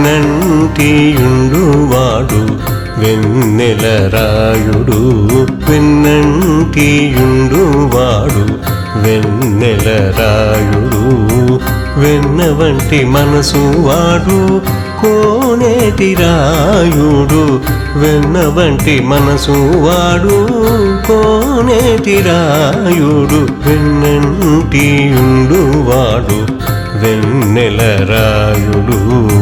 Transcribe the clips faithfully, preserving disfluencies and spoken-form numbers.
వెన్నంటియుండువాడు వెన్నెలరాయుడు వెన్నంటియుండువాడు వెన్నెలరాయుడు వెన్న వంటి మనసు వాడు కోనేటి రాయుడు వెన్న వంటి మనసు వాడు కోనేటి రాయుడు వెన్నంటియుండువాడు వెన్నెలరాయుడు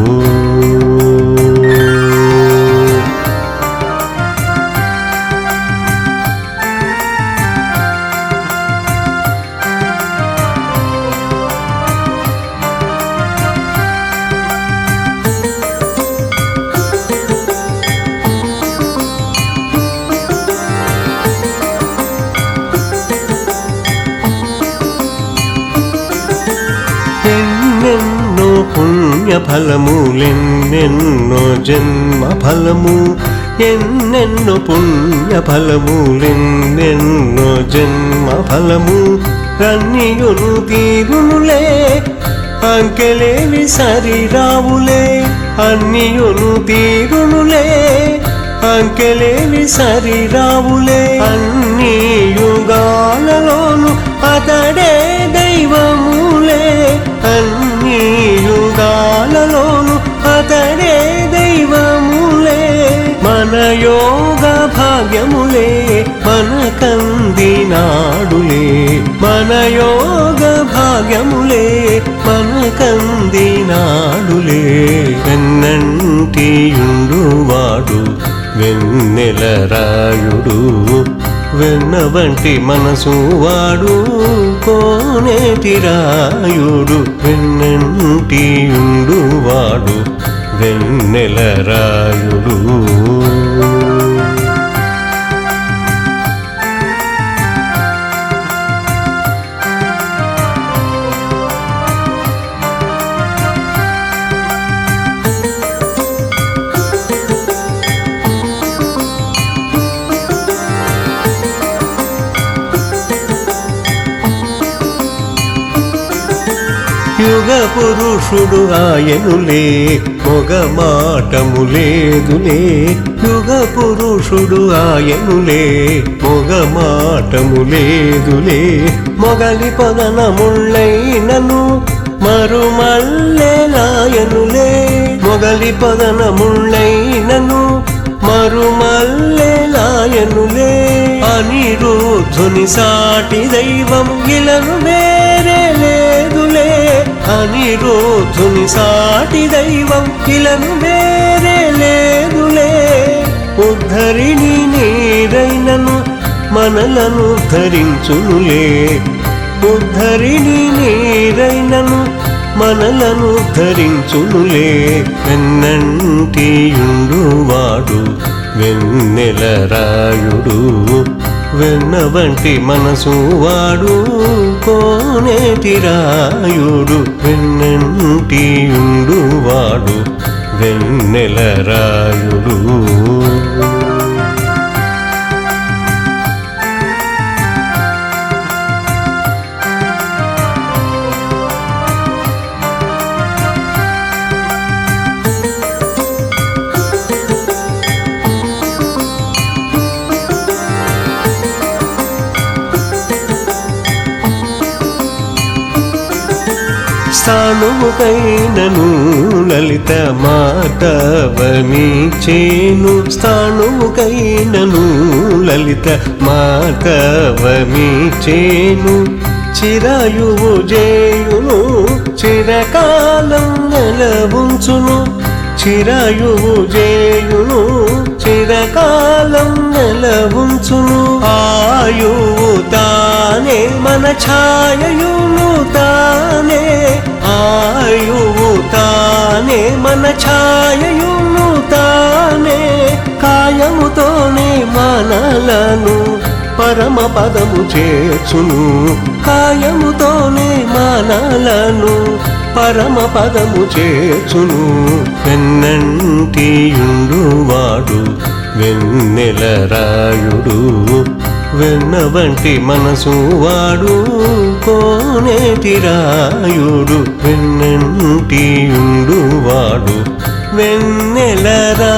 ఎన్నెన్నో పుణ్య ఫలములెన్నెన్నో జన్మ ఫలము ఎన్నెన్నో పుణ్య ఫలములెన్నెన్నో జన్మ ఫలము అన్నియును తీరునులే అంకెలేవి సరిరావులే అన్నియును తీరునులే అంకెలేవి సరిరావులే అన్ని యుగాలలోను అతడే దైవములే అన్ని యుగాలలోను అతడే దైవములే మన యోగ భాగ్యములే మన కందినాడులే మన యోగ భాగ్యములే మన కందినాడులే వెన్నంటియుండువాడు వెన్నెలరాయుడు వెన్న వంటి మనసు వాడు కోనేటి రాయుడు వెన్నంటియుండువాడు వెన్నెలరాయుడు యుగ పురుషుడు ఆయనులే మొగ మాటము లేదులే యుగ పురుషుడు ఆయనులే మొగ మాటము లేదులే మొగలి పదనముళ్ళైనను మరుమల్లెలాయనులే మొగలి పదనముళ్ళైనను మరుమల్లెలాయనులే అనిరుద్ధుని సాటి దైవం ఇలను వేరే లేదులే అనిరుద్ధుని సాటి దైవం ఇలను వేరే లేదులే ఉద్ధరిణి నీరైనను మనలను ధరించునులే ఉద్ధరిణి నీరైనను మనలను ధరించునులే వెన్నంటియుండువాడు వెన్నెలరాయుడు వెన్న వంటి మనసు వాడు కోనేటి రాయుడు వెన్నంటియుండువాడు వెన్నెలరాయుడు స్థాణువుకైనను లలిత మాతవమీచేను స్థాణువుకైనను లలిత మాతవమీచేను చిరాయువు జేయును చిరకాలం నెలవుంచును చిరాయువు జేయును చిరకాలం నెలవుంచును ఆయువు తానే మన ఛాయయును తానే ఆయువు తానే మన ఛాయయును తానే కాయముతోనే మనలను పరమ పదము చేర్చును కాయముతోనే మనలను పరమ పదము చేర్చును వెన్నంటియుండువాడు వెన్నెలరాయుడు వెన్న వంటి మనసు వాడు కోనేటి రాయుడు వెన్నంటియుండువాడు వెన్నెల